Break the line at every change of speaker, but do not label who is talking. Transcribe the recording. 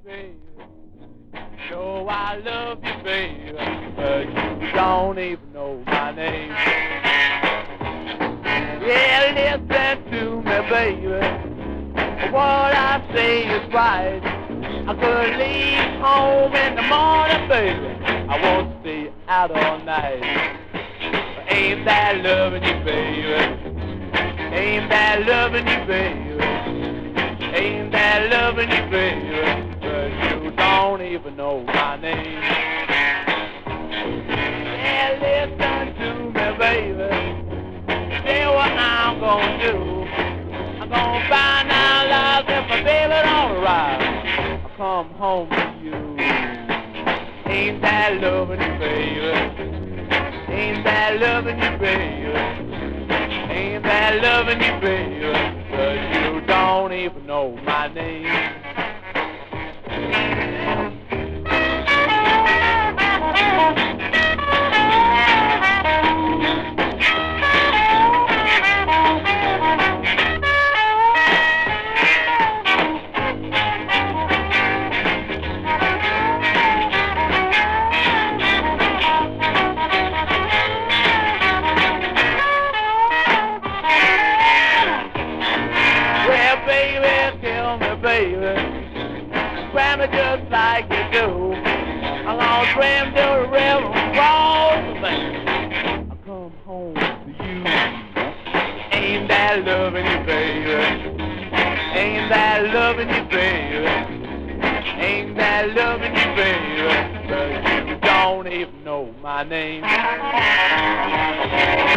baby. Know I love you, baby, but you don't even know my name. Yeah, listen to me, baby. What I say is right. I could leave home in the morning, baby. I won't stay out all night. Ain't that loving you, baby? Ain't that loving you, baby? Ain't that loving you, baby? But you don't even know my name. Yeah, listen to me, baby. Say what I'm gonna do. I'm gonna find out lies if my baby don't arrive. I'll come home to you. Ain't that loving you, baby? Ain't that loving you, baby? Ain't that loving you, baby? But you don't even know my name. Grab me just like you do. I'm gonna swim the river across the bank. I'll come home to you. Ain't that loving you, baby? Ain't that loving you, baby? Ain't that loving you, baby? But you don't even know my name.